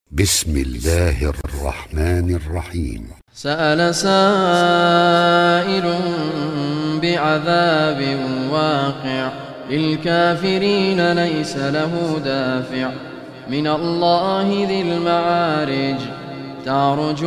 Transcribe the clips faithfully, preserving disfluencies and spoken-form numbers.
بسم الله الرحمن الرحيم. سأل سائل بعذاب واقع للكافرين ليس له دافع من الله ذي المعارج تعرج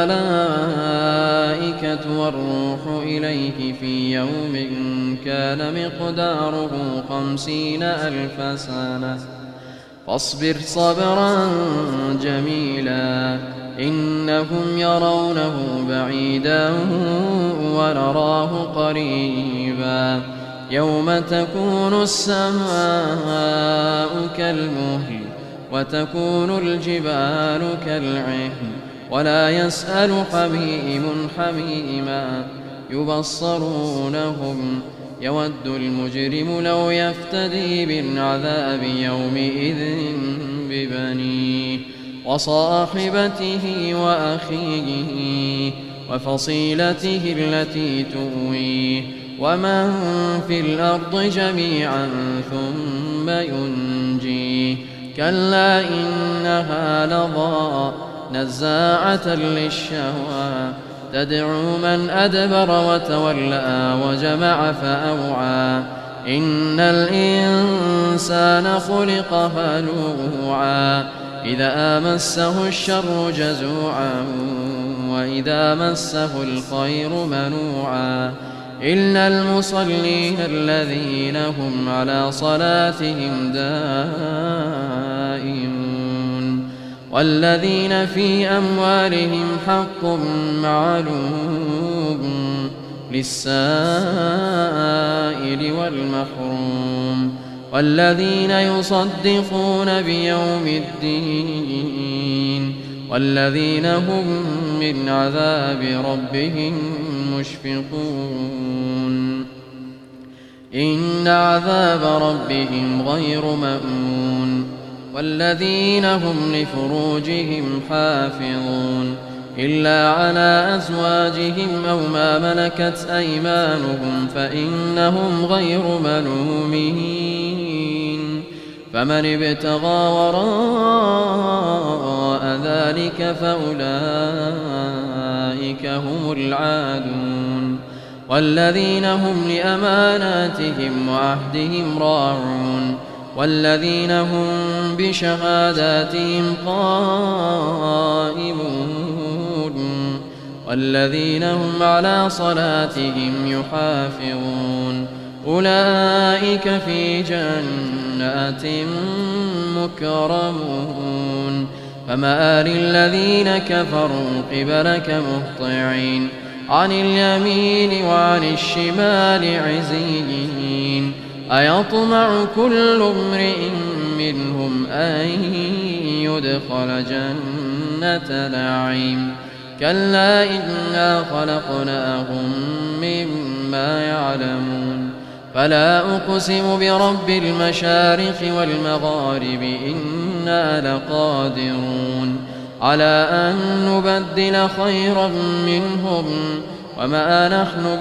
الملائكة والروح إليه في يوم كان مقداره خمسين ألف سنة فاصبر صبرا جميلا إنهم يرونه بعيدا ونراه قريبا يوم تكون السماء كالمهل وتكون الجبال كالعهن ولا يسأل حميم حميما يبصرونهم يود المجرم لو يفتدي من عذاب يومئذ ببنيه وصاحبته وأخيه وفصيلته التي تؤويه ومن في الأرض جميعا ثم ينجيه كلا إنها لظى نزاعة للشهوى تدعو من أدبر وتولى وجمع فأوعى إن الإنسان خلق هلوعا إذا مسه الشر جزوعا وإذا مسه الخير منوعا إلا المصلين الذين هم على صلاتهم دائمون والذين في أموالهم حق معلوم للسائل والمحروم والذين يصدقون بيوم الدين والذين هم من عذاب ربهم مشفقون إن عذاب ربهم غير مأمون والذين هم لفروجهم حافظون إلا على أزواجهم أو ما ملكت أيمانهم فإنهم غير ملومين فمن ابتغى وراء ذلك فأولئك هم العادون والذين هم لأماناتهم وعهدهم راعون والذين هم بشهاداتهم قائمون والذين هم على صلاتهم يحافظون أولئك في جنات مكرمون فمآل الذين كفروا قبلك مهطعين عن اليمين وعن الشمال عزين أيطمع كل امرئ منهم أن يدخل جنة نعيم كلا إنا خلقناهم مما يعلمون فلا أقسم برب المشارق والمغارب إنا لقادرون على أن نبدل خيرا منهم وما نحن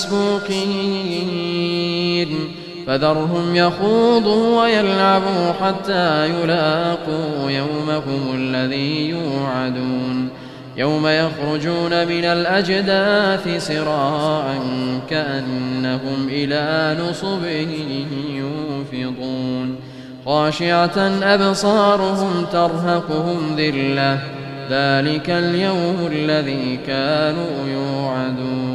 بمسبوقين فذرهم يخوضوا ويلعبوا حتى يلاقوا يومهم الذي يوعدون يوم يخرجون من الأجداث سراعا كأنهم إلى نصب يوفضون خاشعة أبصارهم ترهقهم ذلة ذلك اليوم الذي كانوا يوعدون